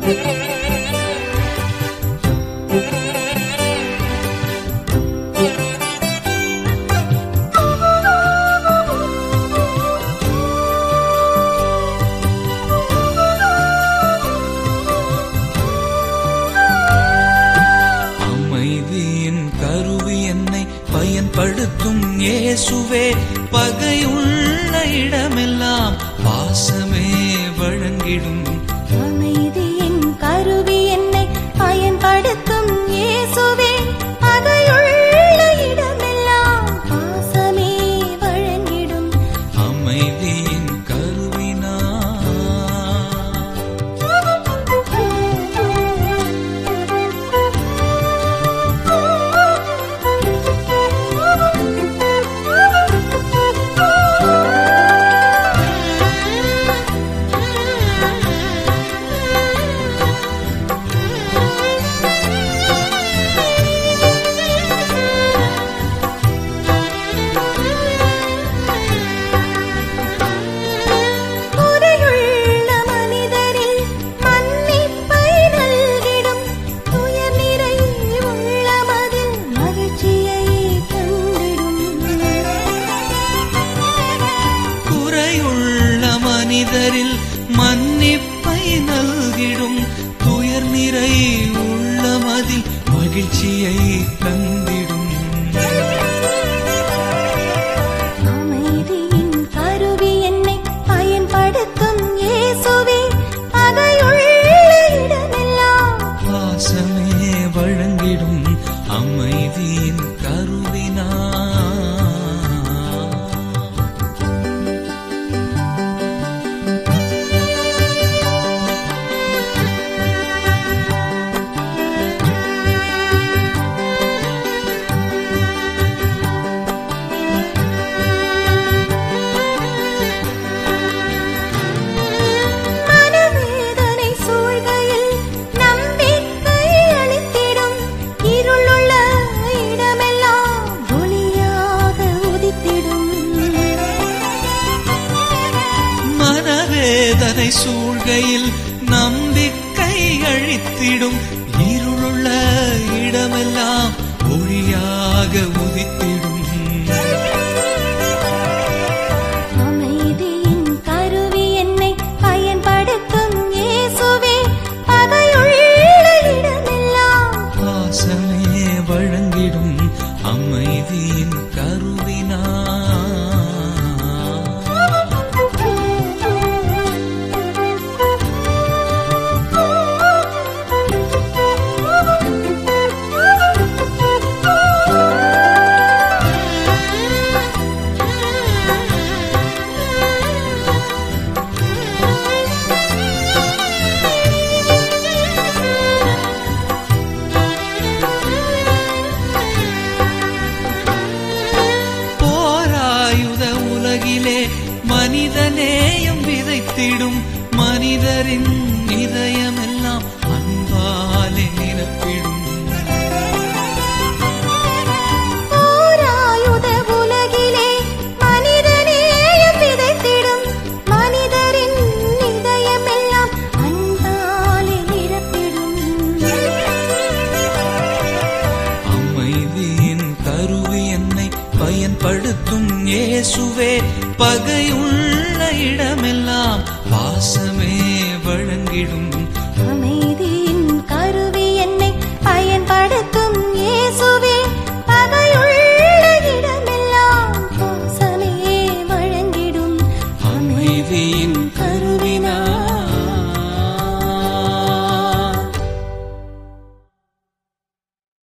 பயன்படுத்தும் இயேசுவே, பகையுள்ள இடமெல்லாம் பாசமே வழங்கிடும். அமைதியின் கருவி என்னை பயன்படுத்தும் இயேசுவே, பகையுள்ள இடமெல்லாம் பாசமே வழங்கிடும். அமைதியின் கருவினா மனிதரில் மன்னிப்பை நல்கிடும், துயர் நிறை உள்ளமதில் மகிழ்ச்சியை தந்திடும். அமைதியின் கருவி என்னை பயன்படுத்தும் இயேசுவே, பகையுள்ள இடமெல்லாம் பாசமே வழங்கிடும். அமைதியின் கருவினா வேதனை சூழ்கையில் நம்பிக்கை அழித்திடும், இருளுள்ள இடமெல்லாம் ஒளியாக உதித்திடும். அமைதியின் கருவி என்னை பயன்படுத்தும் இயேசுவே, பகையுள்ள இடமெல்லாம் பாசமே வழங்கிடும். அமைதியின் கருவினா மனிதநேயம் விதைத்திடும், மனிதரின் இதயமெல்லாம் அன்பாலே நிரப்பிடும். போராயுத உலகிலே மனிதநேயம் விதைத்திடும், மனிதரின் இதயமெல்லாம் அன்பாலே நிரப்பிடும். அமைதியின் கருவி என்னை பயன்படுத்தும் இயேசுவே, பகையுள்ள இடமெல்லாம் பாசமே வழங்கிடும்.